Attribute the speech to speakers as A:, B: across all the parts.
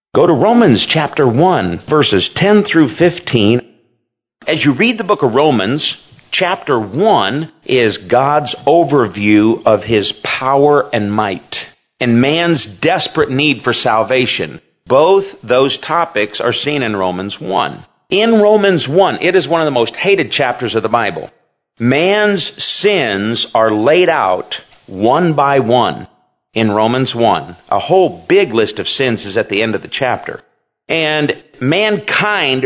A: Go to Romans chapter 1, verses 10 through 15. As you read the book of Romans, chapter 1 is God's overview of His power and might and man's desperate need for salvation. Both those topics are seen in Romans 1. In Romans 1, it is one of the most hated chapters of the Bible. Man's sins are laid out one by one in Romans 1. A whole big list of sins is at the end of the chapter. And mankind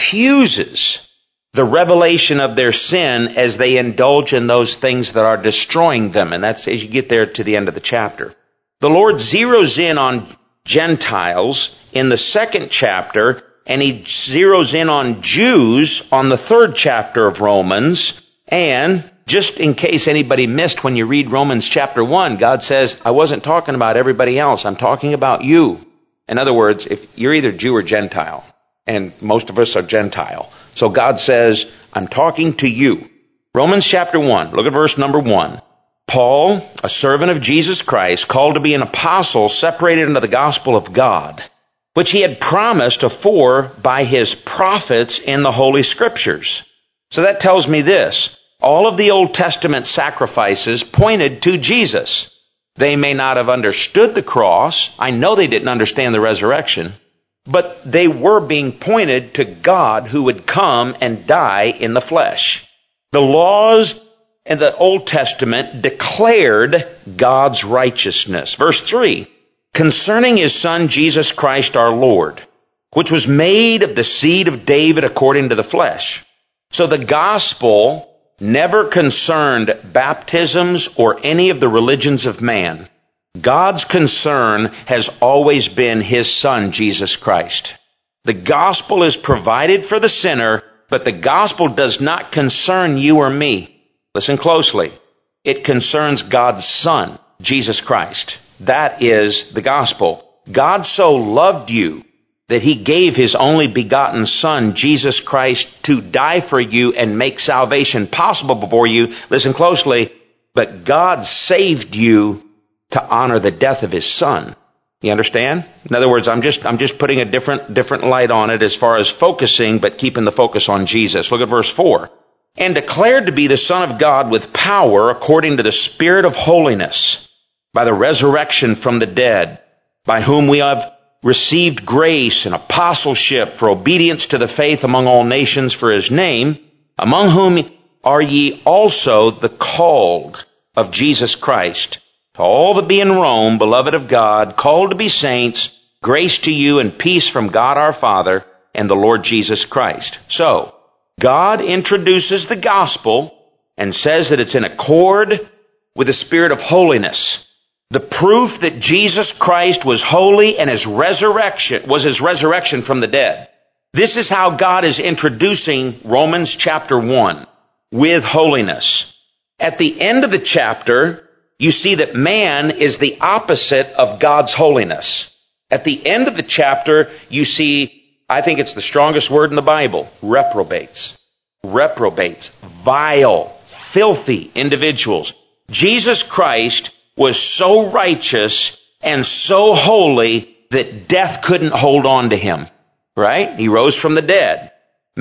A: refuses the revelation of their sin as they indulge in those things that are destroying them. And that's as you get there to the end of the chapter. The Lord zeroes in on Gentiles in the second chapter, and He zeroes in on Jews on the third chapter of Romans. And just in case anybody missed when you read Romans chapter 1, God says, I wasn't talking about everybody else. I'm talking about you. In other words, if you're either Jew or Gentile, and most of us are Gentile. So God says, I'm talking to you. Romans chapter 1, look at verse number 1. Paul, a servant of Jesus Christ, called to be an apostle, separated unto the gospel of God, which He had promised afore by His prophets in the Holy Scriptures. So that tells me this. All of the Old Testament sacrifices pointed to Jesus. They may not have understood the cross. I know they didn't understand the resurrection. But they were being pointed to God who would come and die in the flesh. The laws in the Old Testament declared God's righteousness. Verse 3, concerning His Son Jesus Christ our Lord, which was made of the seed of David according to the flesh. So the gospel never concerned baptisms or any of the religions of man. God's concern has always been His Son, Jesus Christ. The gospel is provided for the sinner, but the gospel does not concern you or me. Listen closely. It concerns God's Son, Jesus Christ. That is the gospel. God so loved you that He gave His only begotten Son, Jesus Christ, to die for you and make salvation possible for you. Listen closely. But God saved you to honor the death of His Son. You understand? In other words, I'm just putting a different light on it as far as focusing, but keeping the focus on Jesus. Look at verse 4. And declared to be the Son of God with power according to the Spirit of holiness, by the resurrection from the dead, by whom we have received grace and apostleship for obedience to the faith among all nations for His name, among whom are ye also the called of Jesus Christ. To all that be in Rome, beloved of God, called to be saints, grace to you and peace from God our Father and the Lord Jesus Christ. So, God introduces the gospel and says that it's in accord with the Spirit of holiness. The proof that Jesus Christ was holy and His resurrection was His resurrection from the dead. This is how God is introducing Romans chapter 1 with holiness. At the end of the chapter, you see that man is the opposite of God's holiness. At the end of the chapter, you see, I think it's the strongest word in the Bible, reprobates. Reprobates. Vile, filthy individuals. Jesus Christ was so righteous and so holy that death couldn't hold on to Him. Right? He rose from the dead.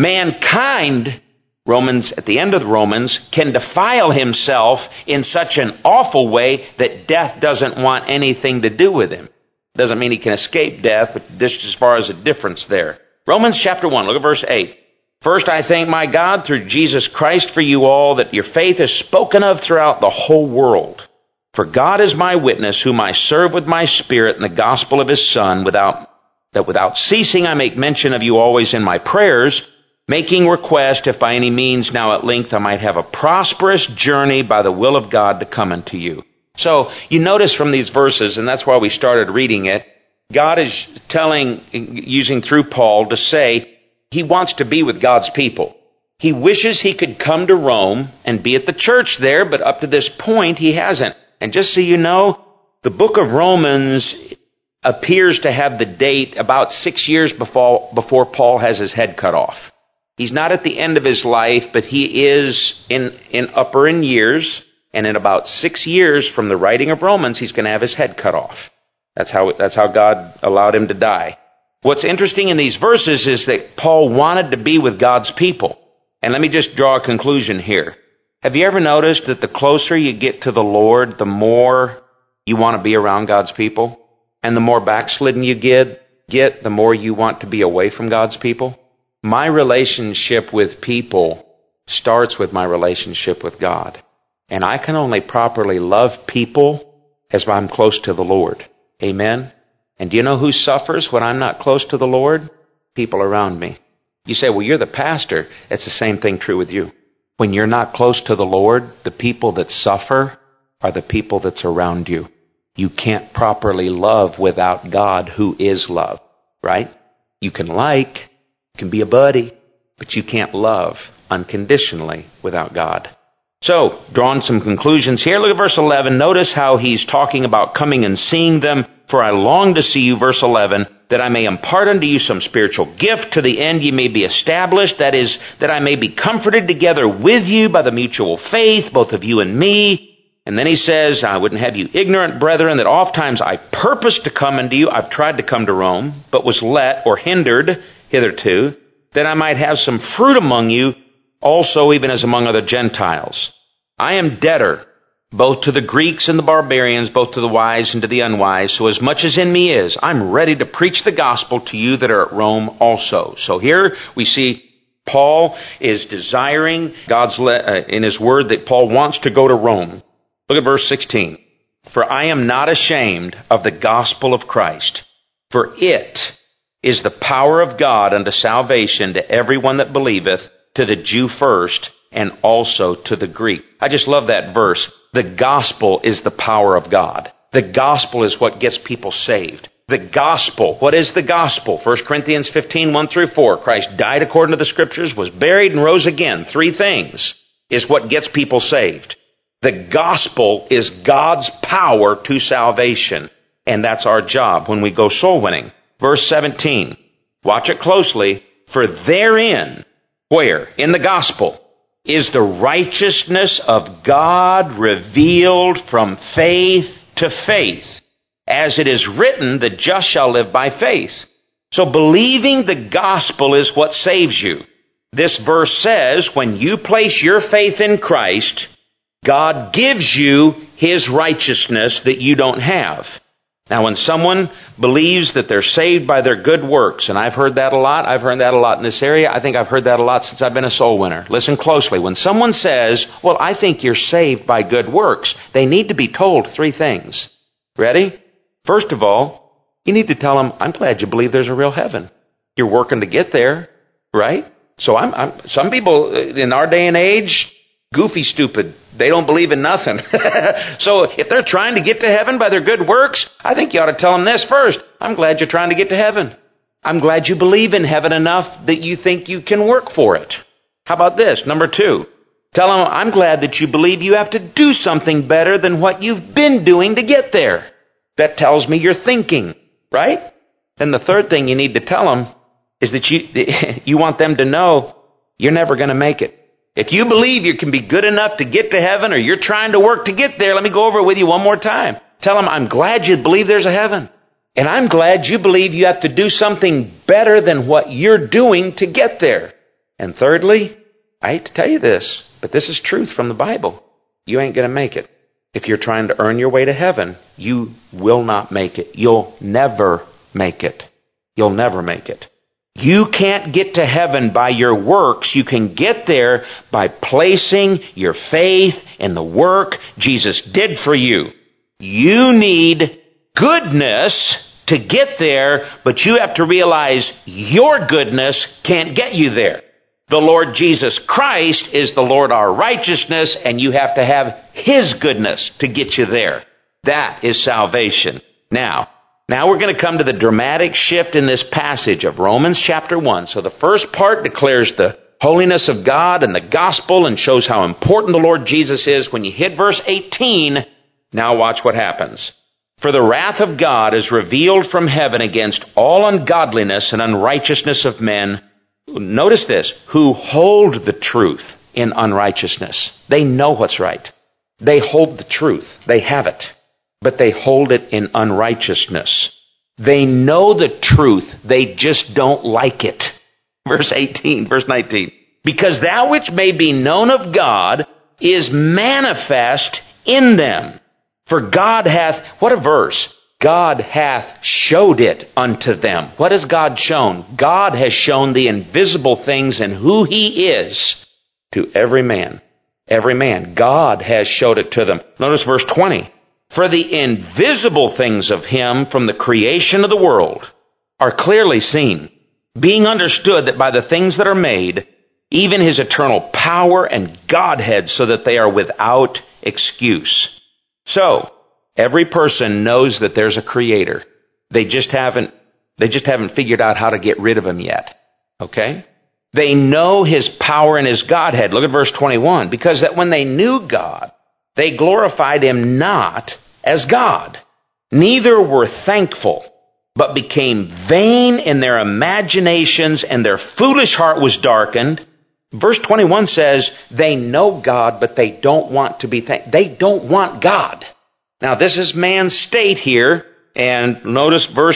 A: Mankind, Romans, at the end of the Romans, can defile himself in such an awful way that death doesn't want anything to do with him. Doesn't mean he can escape death, but just as far as a difference there. Romans chapter 1, look at verse 8. First, I thank my God through Jesus Christ for you all, that your faith is spoken of throughout the whole world. For God is my witness, whom I serve with my spirit in the gospel of His Son, that without ceasing I make mention of you always in my prayers, making request, if by any means now at length I might have a prosperous journey by the will of God to come unto you. So, you notice from these verses, and that's why we started reading it, God is using through Paul to say He wants to be with God's people. He wishes He could come to Rome and be at the church there, but up to this point He hasn't. And just so you know, the book of Romans appears to have the date about 6 years before Paul has his head cut off. He's not at the end of his life, but he is in upper in years, and in about 6 years from the writing of Romans, he's going to have his head cut off. That's how God allowed him to die. What's interesting in these verses is that Paul wanted to be with God's people. And let me just draw a conclusion here. Have you ever noticed that the closer you get to the Lord, the more you want to be around God's people? And the more backslidden you get, the more you want to be away from God's people? My relationship with people starts with my relationship with God. And I can only properly love people as I'm close to the Lord. Amen? And do you know who suffers when I'm not close to the Lord? People around me. You say, well, you're the pastor. It's the same thing true with you. When you're not close to the Lord, the people that suffer are the people that's around you. You can't properly love without God, who is love, right? You can be a buddy, but you can't love unconditionally without God. So, drawing some conclusions here, look at verse 11. Notice how he's talking about coming and seeing them. For I long to see you, verse 11, that I may impart unto you some spiritual gift to the end ye may be established. That is, that I may be comforted together with you by the mutual faith, both of you and me. And then he says, I wouldn't have you ignorant, brethren, that oft times I purposed to come unto you. I've tried to come to Rome, but was let or hindered hitherto, that I might have some fruit among you, also even as among other Gentiles. I am debtor, both to the Greeks and the barbarians, both to the wise and to the unwise. So as much as in me is, I'm ready to preach the gospel to you that are at Rome also. So here we see Paul is desiring in his word that Paul wants to go to Rome. Look at verse 16. For I am not ashamed of the gospel of Christ, for it is the power of God unto salvation to everyone that believeth, to the Jew first, and also to the Greek. I just love that verse. The gospel is the power of God. The gospel is what gets people saved. The gospel. What is the gospel? 1 Corinthians 15, 1 through 4. Christ died according to the Scriptures, was buried, and rose again. 3 things is what gets people saved. The gospel is God's power to salvation. And that's our job when we go soul winning. Verse 17. Watch it closely. For therein, where? In the gospel, is the righteousness of God revealed from faith to faith. As it is written, the just shall live by faith. So believing the gospel is what saves you. This verse says, when you place your faith in Christ, God gives you His righteousness that you don't have. Now, when someone believes that they're saved by their good works, and I've heard that a lot. I've heard that a lot in this area. I think I've heard that a lot since I've been a soul winner. Listen closely. When someone says, well, I think you're saved by good works, they need to be told 3 things. Ready? First of all, you need to tell them, I'm glad you believe there's a real heaven. You're working to get there, right? So some people in our day and age, goofy stupid. They don't believe in nothing. So if they're trying to get to heaven by their good works, I think you ought to tell them this first. I'm glad you're trying to get to heaven. I'm glad you believe in heaven enough that you think you can work for it. How about this? Number 2. Tell them, I'm glad that you believe you have to do something better than what you've been doing to get there. That tells me you're thinking, right? Then the third thing you need to tell them is that you want them to know you're never going to make it. If you believe you can be good enough to get to heaven, or you're trying to work to get there, let me go over it with you one more time. Tell them, I'm glad you believe there's a heaven. And I'm glad you believe you have to do something better than what you're doing to get there. And thirdly, I hate to tell you this, but this is truth from the Bible. You ain't going to make it. If you're trying to earn your way to heaven, you will not make it. You'll never make it. You'll never make it. You can't get to heaven by your works. You can get there by placing your faith in the work Jesus did for you. You need goodness to get there, but you have to realize your goodness can't get you there. The Lord Jesus Christ is the Lord our righteousness, and you have to have His goodness to get you there. That is salvation. Now we're going to come to the dramatic shift in this passage of Romans chapter 1. So the first part declares the holiness of God and the gospel and shows how important the Lord Jesus is. When you hit verse 18, now watch what happens. For the wrath of God is revealed from heaven against all ungodliness and unrighteousness of men. Notice this, who hold the truth in unrighteousness. They know what's right. They hold the truth. They have it. But they hold it in unrighteousness. They know the truth. They just don't like it. Verse 19. Because that which may be known of God is manifest in them. For God hath, what a verse, God hath showed it unto them. What has God shown? God has shown the invisible things and who He is to every man. Every man. God has showed it to them. Notice verse 20. For the invisible things of Him from the creation of the world are clearly seen, being understood that by the things that are made, even His eternal power and Godhead, so that they are without excuse. So, every person knows that there's a Creator. They just haven't figured out how to get rid of Him yet. Okay? They know His power and His Godhead. Look at verse 21. Because that when they knew God, they glorified Him not as God, neither were thankful, but became vain in their imaginations, and their foolish heart was darkened. Verse 21 says, they know God, but they don't want to be thankful. They don't want God. Now, this is man's state here, and notice verse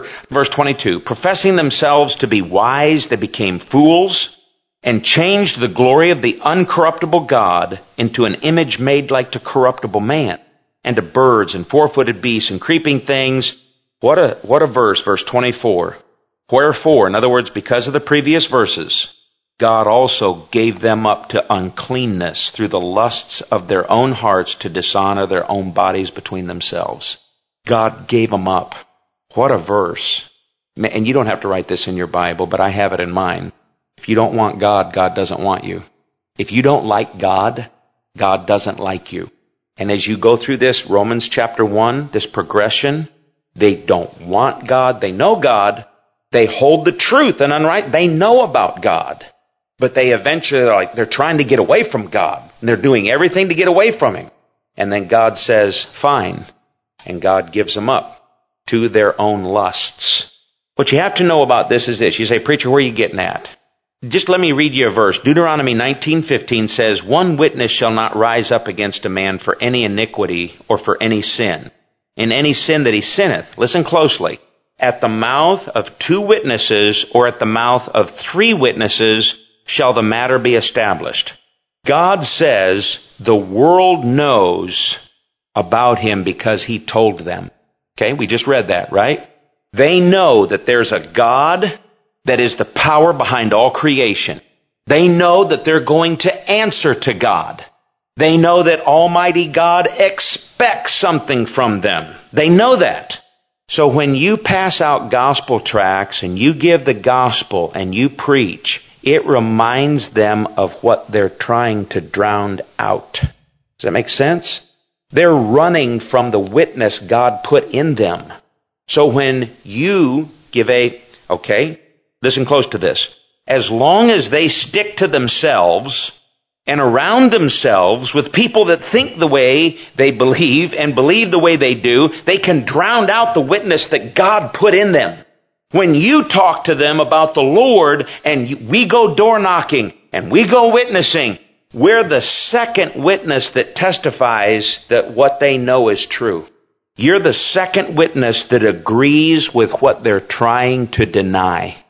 A: 22. Professing themselves to be wise, they became fools, and changed the glory of the uncorruptible God into an image made like to corruptible man, and to birds and four-footed beasts and creeping things. What a verse, verse 24. Wherefore, in other words, because of the previous verses, God also gave them up to uncleanness through the lusts of their own hearts to dishonor their own bodies between themselves. God gave them up. What a verse. And you don't have to write this in your Bible, but I have it in mine. If you don't want God, God doesn't want you. If you don't like God, God doesn't like you. And as you go through this, Romans chapter 1, this progression, they don't want God. They know God. They hold the truth and unright. They know about God. But they eventually they're trying to get away from God. And they're doing everything to get away from Him. And then God says, fine. And God gives them up to their own lusts. What you have to know about this is this. You say, preacher, where are you getting at? Just let me read you a verse. Deuteronomy 19:15 says, one witness shall not rise up against a man for any iniquity or for any sin. In any sin that he sinneth, listen closely, at the mouth of 2 witnesses or at the mouth of 3 witnesses shall the matter be established. God says the world knows about Him because He told them. Okay, we just read that, right? They know that there's a God that is the power behind all creation. They know that they're going to answer to God. They know that Almighty God expects something from them. They know that. So when you pass out gospel tracts and you give the gospel and you preach, it reminds them of what they're trying to drown out. Does that make sense? They're running from the witness God put in them. So when you give listen close to this. As long as they stick to themselves and around themselves with people that think the way they believe and believe the way they do, they can drown out the witness that God put in them. When you talk to them about the Lord and we go door knocking and we go witnessing, we're the second witness that testifies that what they know is true. You're the second witness that agrees with what they're trying to deny.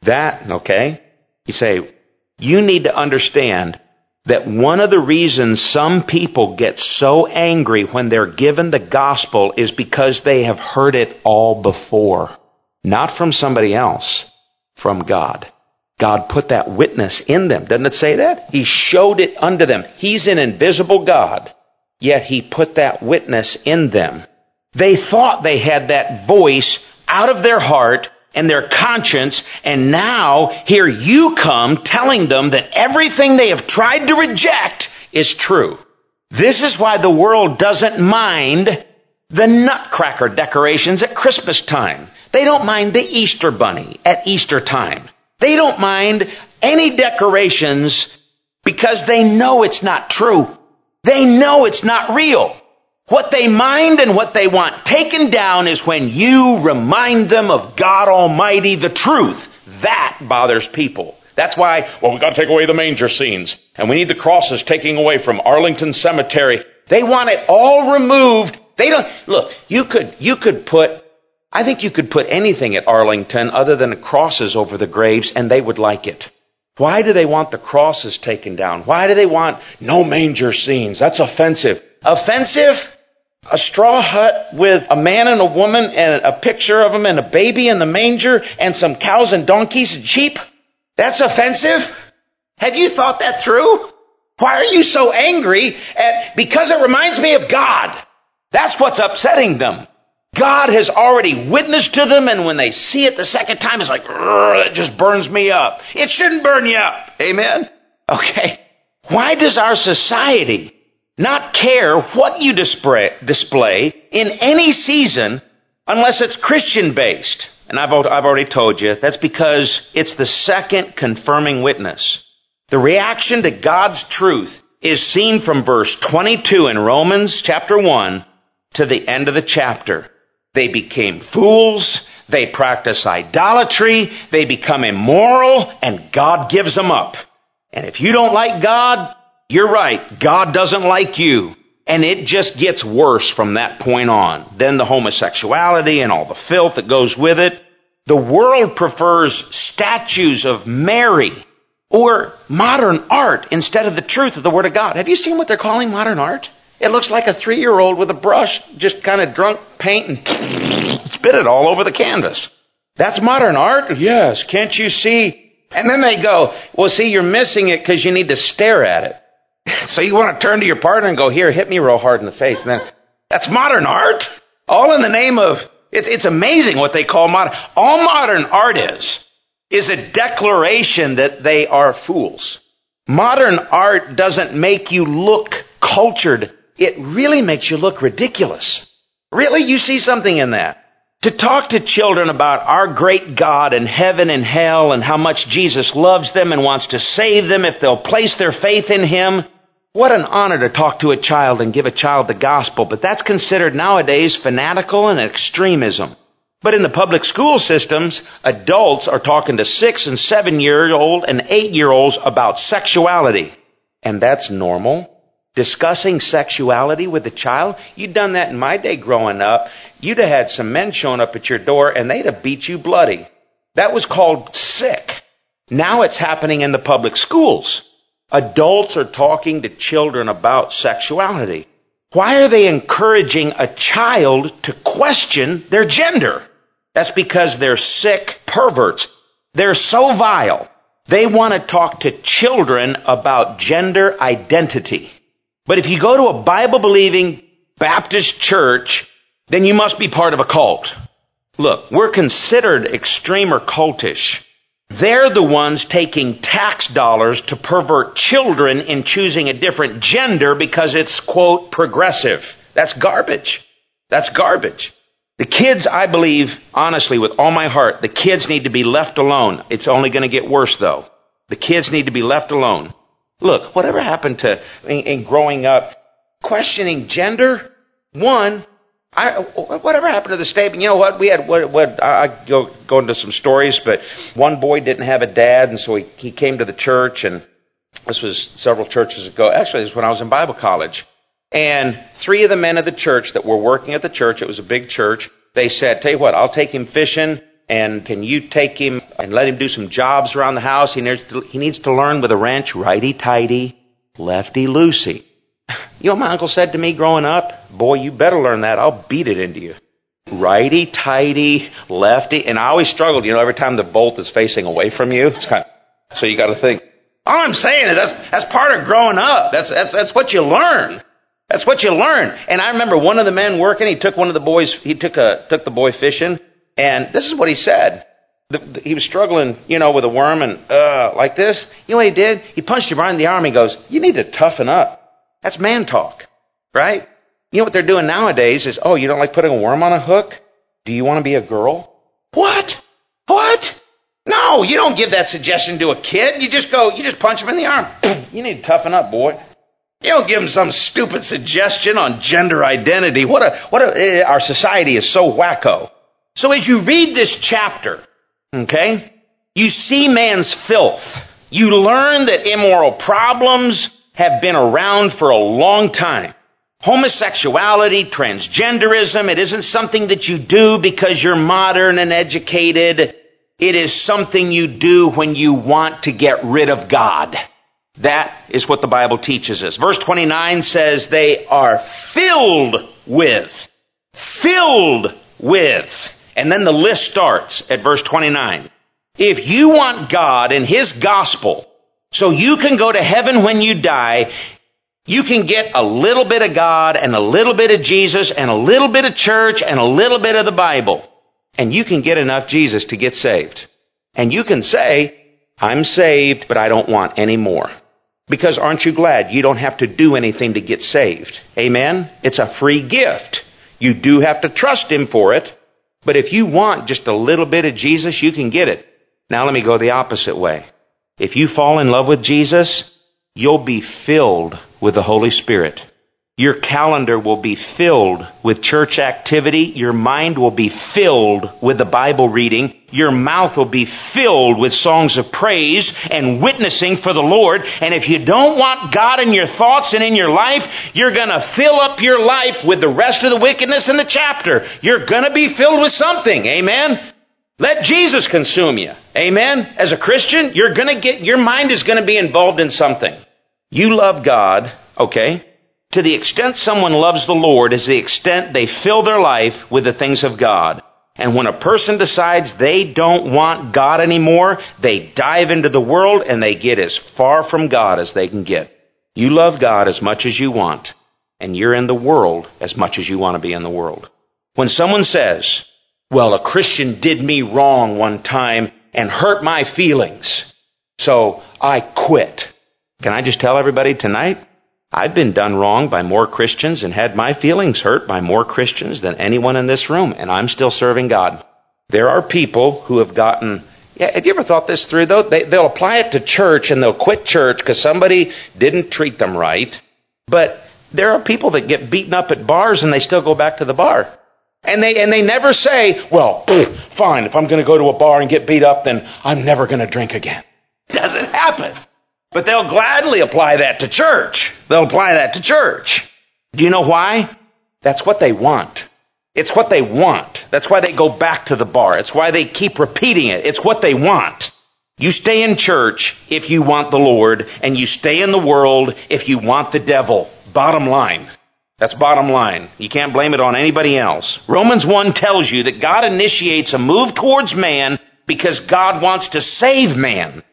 A: You say, you need to understand that one of the reasons some people get so angry when they're given the gospel is because they have heard it all before. Not from somebody else, from God. God put that witness in them. Doesn't it say that? He showed it unto them. He's an invisible God, yet He put that witness in them. They thought they had that voice out of their heart and their conscience, and now here you come telling them that everything they have tried to reject is true. This is why the world doesn't mind the nutcracker decorations at Christmas time. They don't mind the Easter bunny at Easter time. They don't mind any decorations because they know it's not true. They know it's not real. What they mind and what they want taken down is when you remind them of God Almighty, the truth. That bothers people. That's why, we've got to take away the manger scenes. And we need the crosses taking away from Arlington Cemetery. They want it all removed. They don't, look, you could put I think you could put anything at Arlington other than crosses over the graves and they would like it. Why do they want the crosses taken down? Why do they want no manger scenes? That's offensive. Offensive? A straw hut with a man and a woman and a picture of them and a baby in the manger and some cows and donkeys and sheep? That's offensive? Have you thought that through? Why are you so angry because it reminds me of God? That's what's upsetting them. God has already witnessed to them, and when they see it the second time, it's like, it just burns me up. It shouldn't burn you up. Amen? Okay. Why does our society not care what you display in any season unless it's Christian-based? And I've already told you, that's because it's the second confirming witness. The reaction to God's truth is seen from verse 22 in Romans chapter 1 to the end of the chapter. They became fools, they practice idolatry, they become immoral, and God gives them up. And if you don't like God, you're right, God doesn't like you. And it just gets worse from that point on. Then the homosexuality and all the filth that goes with it. The world prefers statues of Mary or modern art instead of the truth of the Word of God. Have you seen what they're calling modern art? It looks like a 3-year-old with a brush just kind of drunk paint and spit it all over the canvas. That's modern art? Yes, can't you see? And then they go, well, see, you're missing it because you need to stare at it. So you want to turn to your partner and go, here, hit me real hard in the face. And then, that's modern art? All in the name of, it's amazing what they call modern. All modern art is a declaration that they are fools. Modern art doesn't make you look cultured. It really makes you look ridiculous. Really, you see something in that. To talk to children about our great God and heaven and hell and how much Jesus loves them and wants to save them if they'll place their faith in Him. What an honor to talk to a child and give a child the gospel. But that's considered nowadays fanatical and extremism. But in the public school systems, adults are talking to 6- and 7-year-old and 8-year-olds about sexuality. And that's normal. Discussing sexuality with a child? You'd done that in my day growing up. You'd have had some men showing up at your door and they'd have beat you bloody. That was called sick. Now it's happening in the public schools. Adults are talking to children about sexuality. Why are they encouraging a child to question their gender? That's because they're sick perverts. They're so vile. They want to talk to children about gender identity. But if you go to a Bible-believing Baptist church, then you must be part of a cult. Look, we're considered extreme or cultish. They're the ones taking tax dollars to pervert children in choosing a different gender because it's, quote, progressive. That's garbage. That's garbage. The kids, I believe, honestly, with all my heart, the kids need to be left alone. It's only going to get worse, though. The kids need to be left alone. Look, whatever happened to, in growing up, questioning gender? Whatever happened to the statement? You know what? We had, I go into some stories, but one boy didn't have a dad, and so he came to the church, and this was several churches ago. Actually, this was when I was in Bible college. And 3 of the men of the church that were working at the church, it was a big church, they said, tell you what, I'll take him fishing, and can you take him and let him do some jobs around the house? He needs to learn with a wrench, righty-tighty, lefty-loosey. You know what my uncle said to me growing up? Boy, you better learn that. I'll beat it into you. Righty-tighty, lefty. And I always struggled, every time the bolt is facing away from you. It's kind of, so you got to think. All I'm saying is that's part of growing up. That's what you learn. That's what you learn. And I remember one of the men working, he took one of the boys, he took the boy fishing. And this is what he said. He was struggling, with a worm and like this. You know what he did? He punched him right in the arm. He goes, you need to toughen up. That's man talk, right? You know what they're doing nowadays is, you don't like putting a worm on a hook? Do you want to be a girl? What? No, you don't give that suggestion to a kid. You just punch him in the arm. You need to toughen up, boy. You don't give him some stupid suggestion on gender identity. Our society is so wacko. So as you read this chapter, okay, you see man's filth. You learn that immoral problems have been around for a long time. Homosexuality, transgenderism, it isn't something that you do because you're modern and educated. It is something you do when you want to get rid of God. That is what the Bible teaches us. Verse 29 says they are filled with. And then the list starts at verse 29. If you want God and His gospel, so you can go to heaven when you die, you can get a little bit of God and a little bit of Jesus and a little bit of church and a little bit of the Bible. And you can get enough Jesus to get saved. And you can say, I'm saved, but I don't want any more. Because aren't you glad you don't have to do anything to get saved? Amen? It's a free gift. You do have to trust Him for it. But if you want just a little bit of Jesus, you can get it. Now let me go the opposite way. If you fall in love with Jesus, you'll be filled with the Holy Spirit. Your calendar will be filled with church activity. Your mind will be filled with the Bible reading. Your mouth will be filled with songs of praise and witnessing for the Lord. And if you don't want God in your thoughts and in your life, you're going to fill up your life with the rest of the wickedness in the chapter. You're going to be filled with something. Amen? Let Jesus consume you. Amen? As a Christian, your mind is going to be involved in something. You love God, okay? To the extent someone loves the Lord is the extent they fill their life with the things of God. And when a person decides they don't want God anymore, they dive into the world and they get as far from God as they can get. You love God as much as you want, and you're in the world as much as you want to be in the world. When someone says, well, a Christian did me wrong one time and hurt my feelings, so I quit. Can I just tell everybody tonight? I've been done wrong by more Christians and had my feelings hurt by more Christians than anyone in this room, and I'm still serving God. There are people who have gotten... have you ever thought this through, though? They'll apply it to church, and they'll quit church because somebody didn't treat them right. But there are people that get beaten up at bars, and they still go back to the bar. And they never say, well, fine, if I'm going to go to a bar and get beat up, then I'm never going to drink again. It doesn't happen. But they'll gladly apply that to church. They'll apply that to church. Do you know why? That's what they want. It's what they want. That's why they go back to the bar. It's why they keep repeating it. It's what they want. You stay in church if you want the Lord, and you stay in the world if you want the devil. Bottom line. That's bottom line. You can't blame it on anybody else. Romans 1 tells you that God initiates a move towards man because God wants to save man.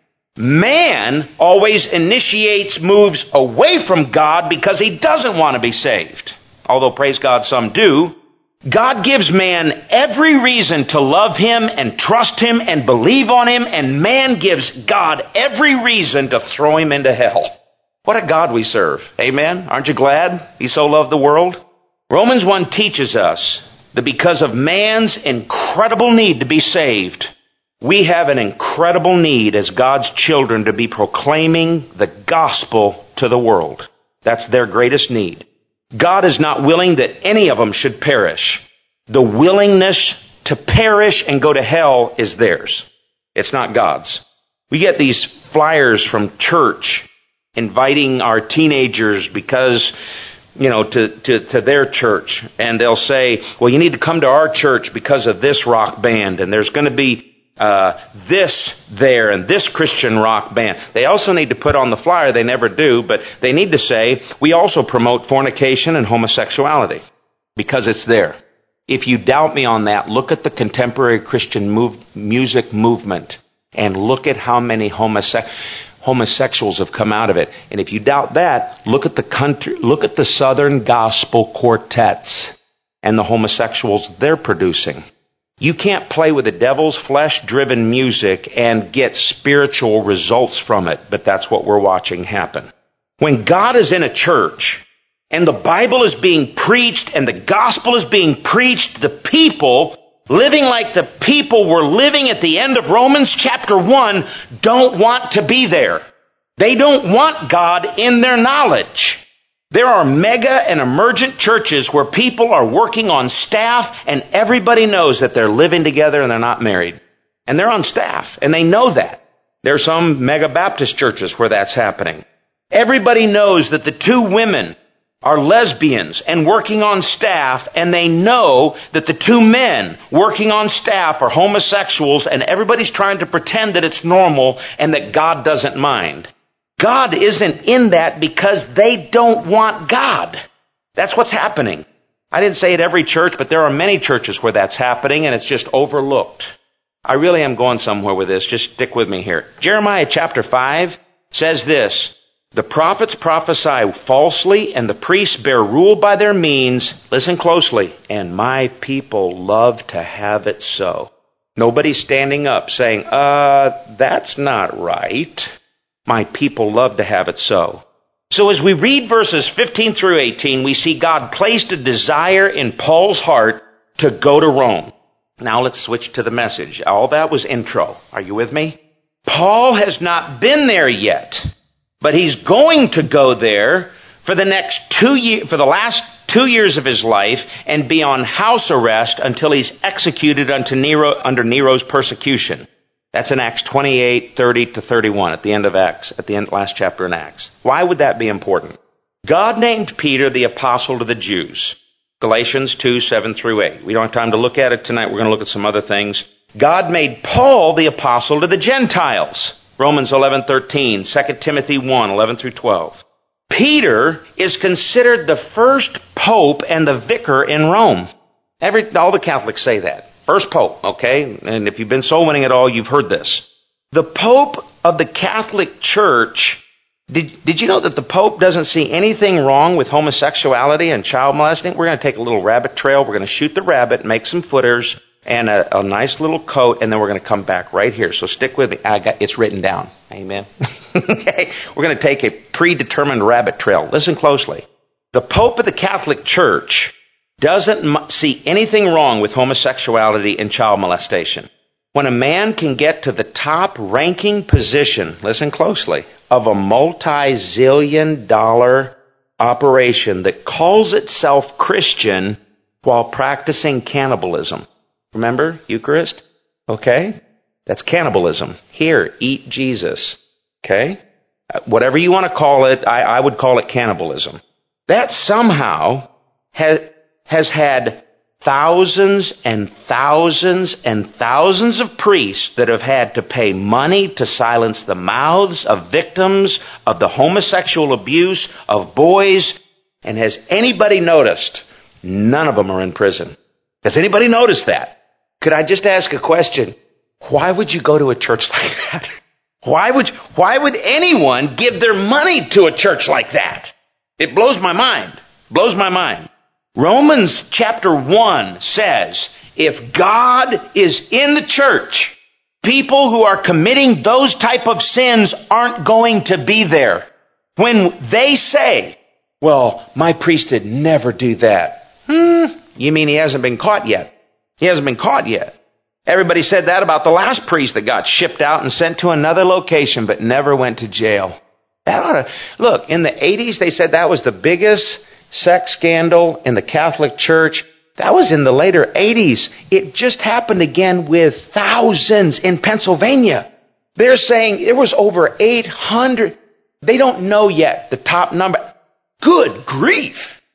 A: Man always initiates moves away from God because he doesn't want to be saved. Although, praise God, some do. God gives man every reason to love Him and trust Him and believe on Him, and man gives God every reason to throw him into hell. What a God we serve. Amen? Aren't you glad He so loved the world? Romans 1 teaches us that because of man's incredible need to be saved, we have an incredible need as God's children to be proclaiming the gospel to the world. That's their greatest need. God is not willing that any of them should perish. The willingness to perish and go to hell is theirs. It's not God's. We get these flyers from church inviting our teenagers because, to their church. And they'll say, well, you need to come to our church because of this rock band. And there's going to be this there and this Christian rock band. They also need to put on the flyer, they never do, but they need to say, we also promote fornication and homosexuality, because it's there. If you doubt me on that, look at the contemporary Christian music movement and look at how many homosexuals have come out of it. And if you doubt that, look at the Southern Gospel quartets and the homosexuals they're producing. You can't play with the devil's flesh-driven music and get spiritual results from it, but that's what we're watching happen. When God is in a church and the Bible is being preached and the gospel is being preached, the people living like the people were living at the end of Romans chapter 1 don't want to be there. They don't want God in their knowledge. There are mega and emergent churches where people are working on staff and everybody knows that they're living together and they're not married. And they're on staff and they know that. There are some mega Baptist churches where that's happening. Everybody knows that the two women are lesbians and working on staff, and they know that the two men working on staff are homosexuals, and everybody's trying to pretend that it's normal and that God doesn't mind. God isn't in that because they don't want God. That's what's happening. I didn't say at every church, but there are many churches where that's happening, and it's just overlooked. I really am going somewhere with this. Just stick with me here. Jeremiah chapter 5 says this: the prophets prophesy falsely, and the priests bear rule by their means. Listen closely. And my people love to have it so. Nobody's standing up saying, that's not right. My people love to have it so. So as we read verses 15 through 18, we see God placed a desire in Paul's heart to go to Rome. Now let's switch to the message. All that was intro. Are you with me? Paul has not been there yet, but he's going to go there for the last 2 years of his life and be on house arrest until he's executed under Nero's persecution. That's in Acts 28, 30 to 31, at the end of Acts, last chapter in Acts. Why would that be important? God named Peter the apostle to the Jews. Galatians 2, 7 through 8. We don't have time to look at it tonight. We're going to look at some other things. God made Paul the apostle to the Gentiles. Romans 11:13, 2 Timothy 1, 11 through 12. Peter is considered the first pope and the vicar in Rome. All the Catholics say that. First pope, okay? And if you've been soul winning at all, you've heard this. The Pope of the Catholic Church, did you know that the Pope doesn't see anything wrong with homosexuality and child molesting? We're going to take a little rabbit trail. We're going to shoot the rabbit, make some footers, and a nice little coat, and then we're going to come back right here. So stick with me. It's written down. Amen. Okay? We're going to take a predetermined rabbit trail. Listen closely. The Pope of the Catholic Church doesn't see anything wrong with homosexuality and child molestation. When a man can get to the top ranking position, listen closely, of a multi-zillion-dollar operation that calls itself Christian while practicing cannibalism. Remember, Eucharist? Okay? That's cannibalism. Here, eat Jesus. Okay? Whatever you want to call it, I would call it cannibalism. That somehow has had thousands and thousands and thousands of priests that have had to pay money to silence the mouths of victims of the homosexual abuse of boys. And has anybody noticed? None of them are in prison. Has anybody noticed that? Could I just ask a question? Why would you go to a church like that? Why would anyone give their money to a church like that? It blows my mind. Blows my mind. Romans chapter 1 says, if God is in the church, people who are committing those type of sins aren't going to be there. When they say, well, my priest would never do that. You mean he hasn't been caught yet? He hasn't been caught yet. Everybody said that about the last priest that got shipped out and sent to another location but never went to jail. Look, in the 80s they said that was the biggest sex scandal in the Catholic Church. That was in the later 80s. It just happened again with thousands in Pennsylvania. They're saying it was over 800. They don't know yet the top number. Good grief.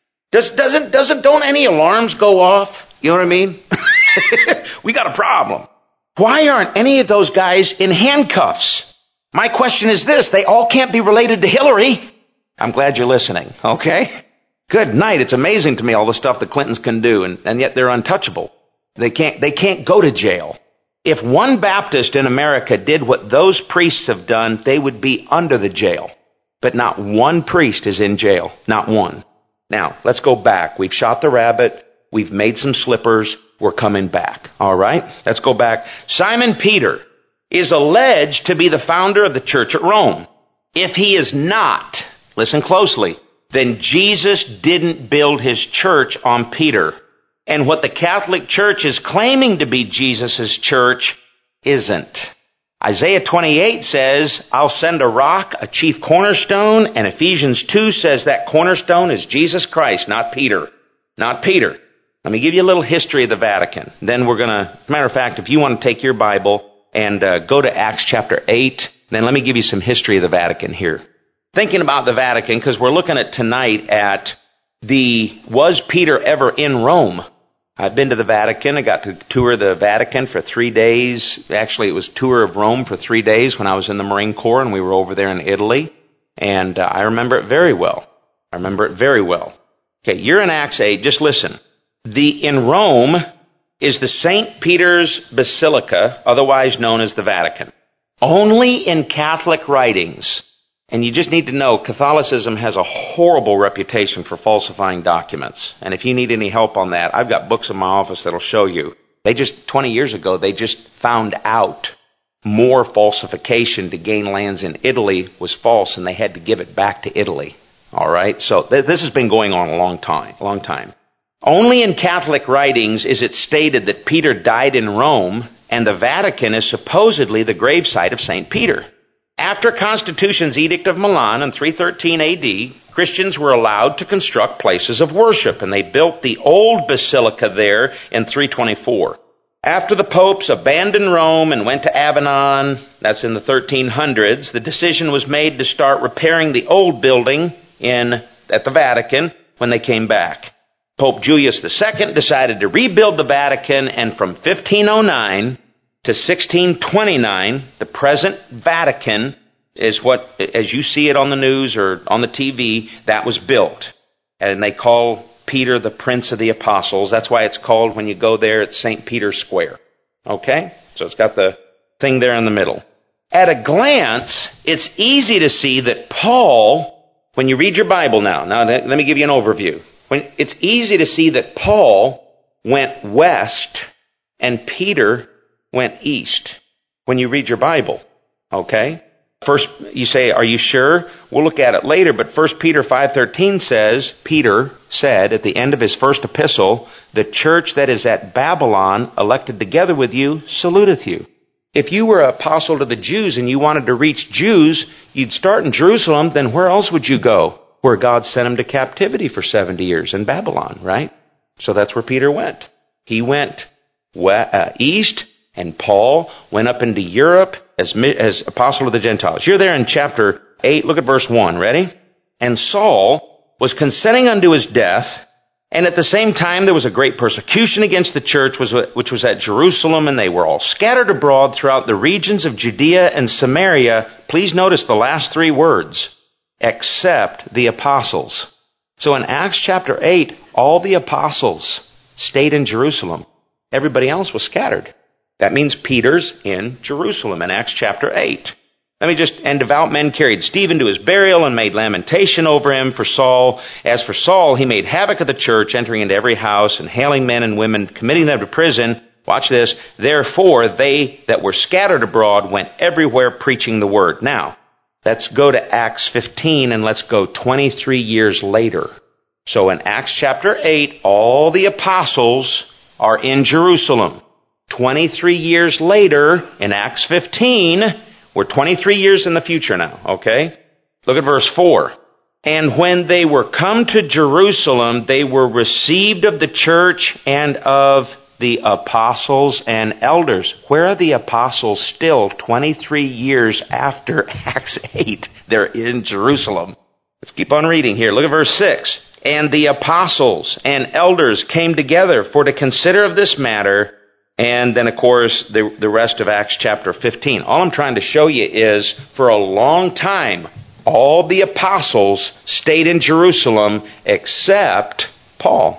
A: Don't any alarms go off? You know what I mean? We got a problem. Why aren't any of those guys in handcuffs? My question is this. They all can't be related to Hillary. I'm glad you're listening. Okay? Good night. It's amazing to me all the stuff the Clintons can do, and yet they're untouchable. They can't go to jail. If one Baptist in America did what those priests have done, they would be under the jail. But not one priest is in jail. Not one. Now, let's go back. We've shot the rabbit. We've made some slippers. We're coming back. All right? Let's go back. Simon Peter is alleged to be the founder of the church at Rome. If he is not, listen closely, then Jesus didn't build his church on Peter. And what the Catholic Church is claiming to be Jesus' church isn't. Isaiah 28 says, I'll send a rock, a chief cornerstone, and Ephesians 2 says that cornerstone is Jesus Christ, not Peter. Not Peter. Let me give you a little history of the Vatican. Then we're going to, as a matter of fact, if you want to take your Bible and go to Acts chapter 8, then let me give you some history of the Vatican here. Thinking about the Vatican, because we're looking at tonight at Was Peter ever in Rome? I've been to the Vatican. I got to tour the Vatican for 3 days. Actually, it was tour of Rome for 3 days when I was in the Marine Corps, and we were over there in Italy. And I remember it very well. Okay, you're in Acts 8. Just listen. In Rome is the St. Peter's Basilica, otherwise known as the Vatican. Only in Catholic writings. And you just need to know, Catholicism has a horrible reputation for falsifying documents. And if you need any help on that, I've got books in my office that'll show you. 20 years ago, they just found out more falsification to gain lands in Italy was false, and they had to give it back to Italy. All right? So this has been going on a long time. Only in Catholic writings is it stated that Peter died in Rome, and the Vatican is supposedly the gravesite of St. Peter. After Constitution's Edict of Milan in 313 AD, Christians were allowed to construct places of worship, and they built the old basilica there in 324. After the popes abandoned Rome and went to Avignon, that's in the 1300s, the decision was made to start repairing the old building at the Vatican when they came back. Pope Julius II decided to rebuild the Vatican, and from 1509 to 1629, the present Vatican is what, as you see it on the news or on the TV, that was built. And they call Peter the Prince of the Apostles. That's why it's called, when you go there, it's St. Peter's Square. Okay? So it's got the thing there in the middle. At a glance, it's easy to see that Paul, when you read your Bible now let me give you an overview. It's easy to see that Paul went west and Peter went east when you read your Bible. Okay? First, you say, are you sure? We'll look at it later, but 1 Peter 5:13 says, Peter said at the end of his first epistle, the church that is at Babylon, elected together with you, saluteth you. If you were an apostle to the Jews and you wanted to reach Jews, you'd start in Jerusalem, then where else would you go? Where God sent him to captivity for 70 years in Babylon, right? So that's where Peter went. He went east, and Paul went up into Europe as apostle of the Gentiles. You're there in chapter 8. Look at verse 1. Ready? And Saul was consenting unto his death, and at the same time there was a great persecution against the church, which was at Jerusalem, and they were all scattered abroad throughout the regions of Judea and Samaria. Please notice the last 3 words. Except the apostles. So in Acts chapter 8, all the apostles stayed in Jerusalem. Everybody else was scattered. That means Peter's in Jerusalem in Acts chapter 8. And devout men carried Stephen to his burial and made lamentation over him for Saul. As for Saul, he made havoc of the church, entering into every house and hailing men and women, committing them to prison. Watch this. Therefore, they that were scattered abroad went everywhere preaching the word. Now, let's go to Acts 15 and let's go 23 years later. So in Acts chapter 8, all the apostles are in Jerusalem. 23 years later, in Acts 15, we're 23 years in the future now, okay? Look at verse 4. And when they were come to Jerusalem, they were received of the church and of the apostles and elders. Where are the apostles still 23 years after Acts 8? They're in Jerusalem. Let's keep on reading here. Look at verse 6. And the apostles and elders came together for to consider of this matter. And then, of course, the rest of Acts chapter 15. All I'm trying to show you is, for a long time, all the apostles stayed in Jerusalem except Paul.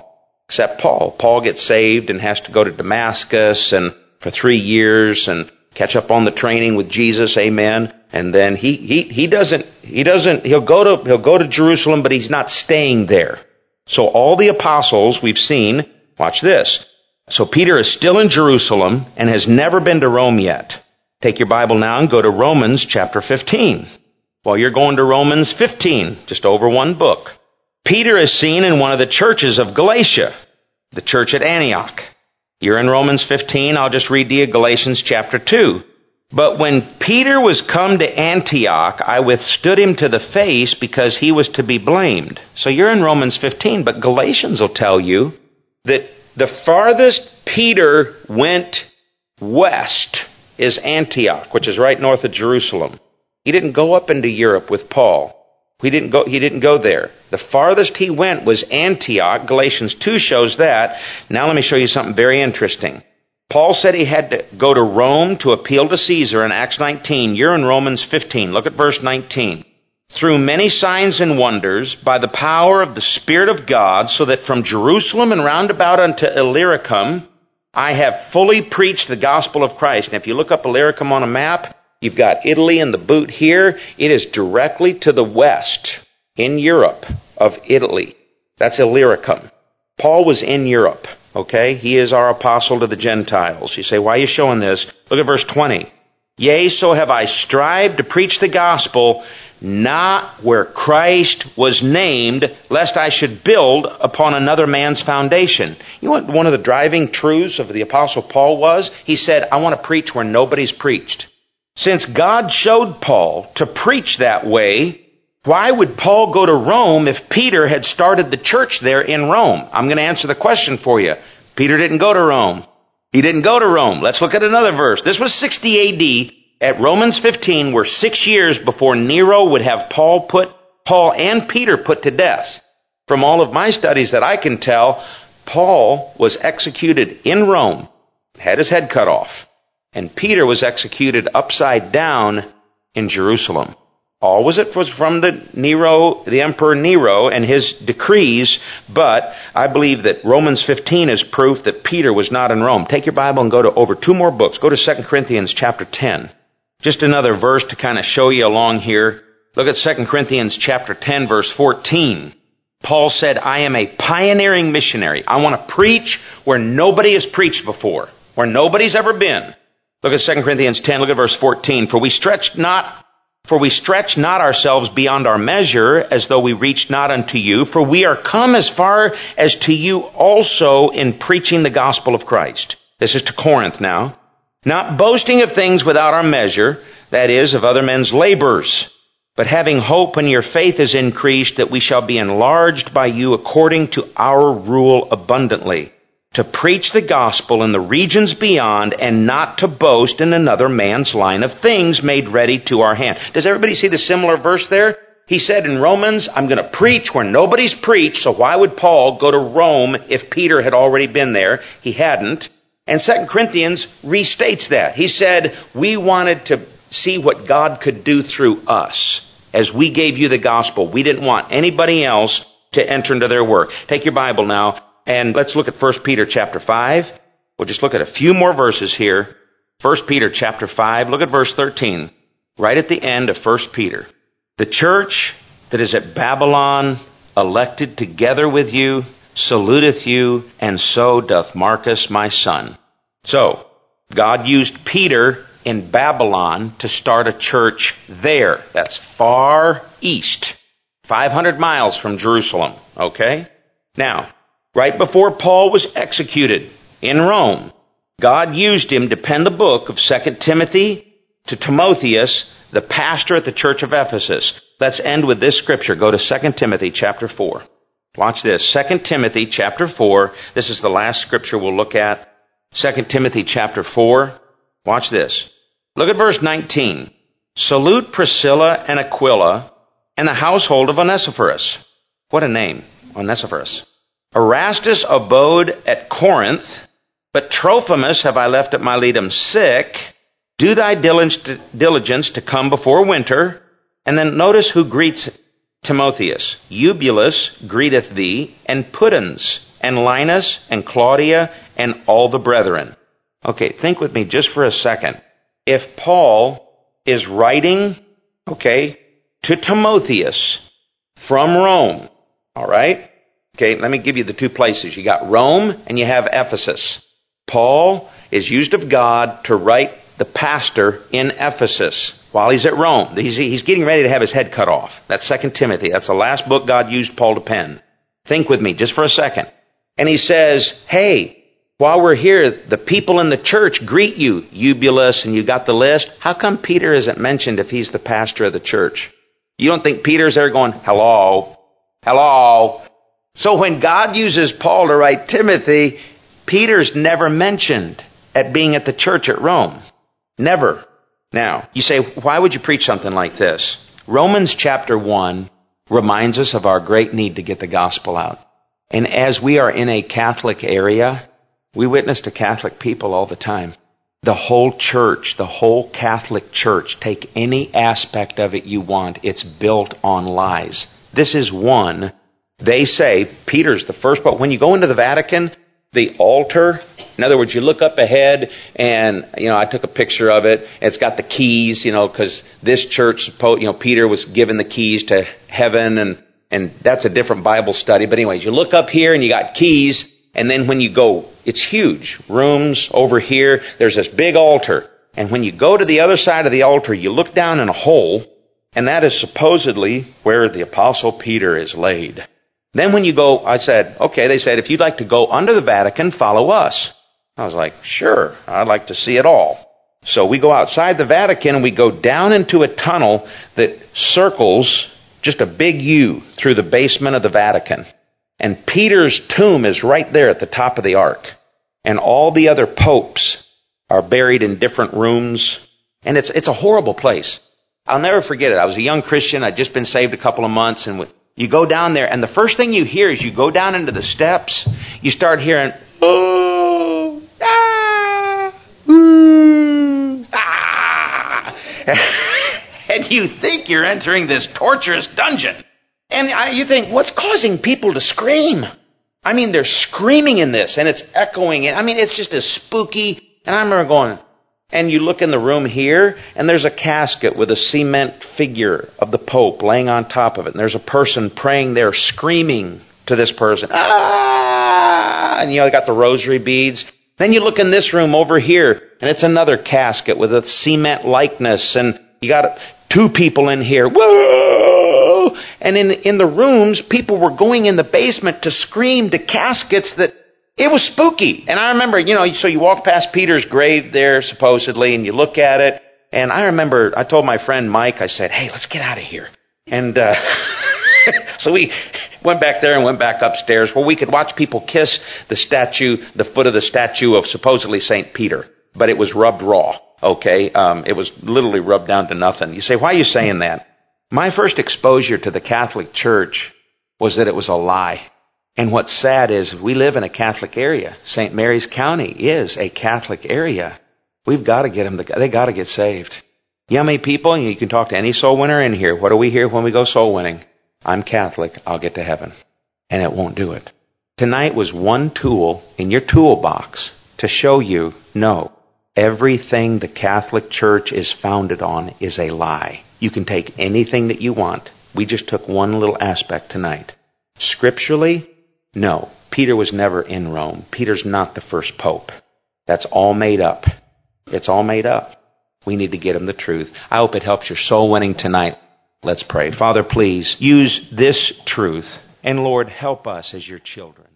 A: Paul gets saved and has to go to Damascus and for 3 years and catch up on the training with Jesus. Amen. And then he'll go to Jerusalem, but he's not staying there. So all the apostles we've seen, watch this. So Peter is still in Jerusalem and has never been to Rome yet. Take your Bible now and go to Romans chapter 15. Well, you're going to Romans 15, just over one book. Peter is seen in one of the churches of Galatia, the church at Antioch. You're in Romans 15, I'll just read to you Galatians chapter 2. But when Peter was come to Antioch, I withstood him to the face because he was to be blamed. So you're in Romans 15, but Galatians will tell you that the farthest Peter went west is Antioch, which is right north of Jerusalem. He didn't go up into Europe with Paul. He didn't go there. The farthest he went was Antioch. Galatians 2 shows that. Now let me show you something very interesting. Paul said he had to go to Rome to appeal to Caesar in Acts 19. You're in Romans 15. Look at verse 19. Through many signs and wonders, by the power of the Spirit of God, so that from Jerusalem and round about unto Illyricum, I have fully preached the gospel of Christ. And if you look up Illyricum on a map, you've got Italy in the boot here. It is directly to the west, in Europe, of Italy. That's Illyricum. Paul was in Europe, okay? He is our apostle to the Gentiles. You say, why are you showing this? Look at verse 20. Yea, so have I strived to preach the gospel, not where Christ was named, lest I should build upon another man's foundation. You know what one of the driving truths of the Apostle Paul was? He said, I want to preach where nobody's preached. Since God showed Paul to preach that way, why would Paul go to Rome if Peter had started the church there in Rome? I'm going to answer the question for you. Peter didn't go to Rome. He didn't go to Rome. Let's look at another verse. This was 60 A.D. At Romans 15, we're 6 years before Nero would have Paul and Peter put to death. From all of my studies that I can tell, Paul was executed in Rome, had his head cut off, and Peter was executed upside down in Jerusalem. All was from the Emperor Nero and his decrees, but I believe that Romans 15 is proof that Peter was not in Rome. Take your Bible and go to over 2 more books. Go to 2 Corinthians chapter 10. Just another verse to kind of show you along here. Look at 2 Corinthians chapter 10, verse 14. Paul said, I am a pioneering missionary. I want to preach where nobody has preached before, where nobody's ever been. Look at 2 Corinthians 10, look at verse 14. For we stretch not ourselves beyond our measure, as though we reached not unto you, for we are come as far as to you also in preaching the gospel of Christ. This is to Corinth now. Not boasting of things without our measure, that is, of other men's labors, but having hope when your faith is increased, that we shall be enlarged by you according to our rule abundantly, to preach the gospel in the regions beyond, and not to boast in another man's line of things made ready to our hand. Does everybody see the similar verse there? He said in Romans, I'm going to preach where nobody's preached, so why would Paul go to Rome if Peter had already been there? He hadn't. And 2 Corinthians restates that. He said, we wanted to see what God could do through us as we gave you the gospel. We didn't want anybody else to enter into their work. Take your Bible now and let's look at 1 Peter chapter 5. We'll just look at a few more verses here. 1 Peter chapter 5, look at verse 13. Right at the end of 1 Peter. The church that is at Babylon, elected together with you, saluteth you, and so doth Marcus my son. So, God used Peter in Babylon to start a church there. That's far east, 500 miles from Jerusalem, okay? Now, right before Paul was executed in Rome, God used him to pen the book of 2 Timothy to Timotheus, the pastor at the church of Ephesus. Let's end with this scripture. Go to 2 Timothy chapter 4. Watch this. 2 Timothy chapter 4. This is the last scripture we'll look at. 2 Timothy chapter 4. Watch this. Look at verse 19. Salute Priscilla and Aquila and the household of Onesiphorus. What a name, Onesiphorus. Erastus abode at Corinth, but Trophimus have I left at Miletum sick. Do thy diligence to come before winter. And then notice who greets Timotheus. Eubulus greeteth thee, and Pudens, and Linus, and Claudia, and all the brethren. Okay, think with me just for a second. If Paul is writing, to Timotheus from Rome, all right? Okay, let me give you the 2 places. You got Rome and you have Ephesus. Paul is used of God to write the pastor in Ephesus while he's at Rome. He's getting ready to have his head cut off. That's 2 Timothy. That's the last book God used Paul to pen. Think with me just for a second. And he says, hey, while we're here, the people in the church greet you, Eubulus, and you got the list. How come Peter isn't mentioned if he's the pastor of the church? You don't think Peter's there going, hello, hello? So when God uses Paul to write Timothy, Peter's never mentioned at being at the church at Rome. Never. Now, you say, why would you preach something like this? Romans chapter 1 reminds us of our great need to get the gospel out. And as we are in a Catholic area, we witness to Catholic people all the time. The whole church, the whole Catholic Church, take any aspect of it you want, it's built on lies. This is one. They say, Peter's the first, but when you go into the Vatican, the altar, in other words, you look up ahead, and, I took a picture of it. It's got the keys, because this church, Peter was given the keys to heaven, and that's a different Bible study. But anyways, you look up here, and you got keys, and then when you go, it's huge. Rooms over here, there's this big altar. And when you go to the other side of the altar, you look down in a hole, and that is supposedly where the Apostle Peter is laid. Then when you go, I said, okay, they said, if you'd like to go under the Vatican, follow us. I was like, sure, I'd like to see it all. So we go outside the Vatican and we go down into a tunnel that circles just a big U through the basement of the Vatican. And Peter's tomb is right there at the top of the ark. And all the other popes are buried in different rooms. And it's a horrible place. I'll never forget it. I was a young Christian. I'd just been saved a couple of months, and you go down there, and the first thing you hear is you go down into the steps, you start hearing, oh, ah, ooh, ah. And you think you're entering this torturous dungeon. And you think, what's causing people to scream? I mean, they're screaming in this, and it's echoing. I mean, it's just as spooky. And I remember going, and you look in the room here, and there's a casket with a cement figure of the Pope laying on top of it. And there's a person praying there, screaming to this person. Ah! And they got the rosary beads. Then you look in this room over here, and it's another casket with a cement likeness. And you got two people in here. Whoa! And in the rooms, people were going in the basement to scream to caskets that it was spooky. And I remember, so you walk past Peter's grave there, supposedly, and you look at it. And I remember, I told my friend Mike, I said, hey, let's get out of here. And so we went back there and went back upstairs where we could watch people kiss the statue, the foot of the statue of supposedly St. Peter. But it was rubbed raw, okay? It was literally rubbed down to nothing. You say, why are you saying that? My first exposure to the Catholic Church was that it was a lie. And what's sad is we live in a Catholic area. St. Mary's County is a Catholic area. We've got to get them. They got to get saved. You know how many people? You can talk to any soul winner in here. What do we hear when we go soul winning? I'm Catholic. I'll get to heaven. And it won't do it. Tonight was one tool in your toolbox to show you, no, everything the Catholic Church is founded on is a lie. You can take anything that you want. We just took one little aspect tonight. Scripturally, no, Peter was never in Rome. Peter's not the first pope. That's all made up. It's all made up. We need to get him the truth. I hope it helps your soul winning tonight. Let's pray. Father, please use this truth. And Lord, help us as your children.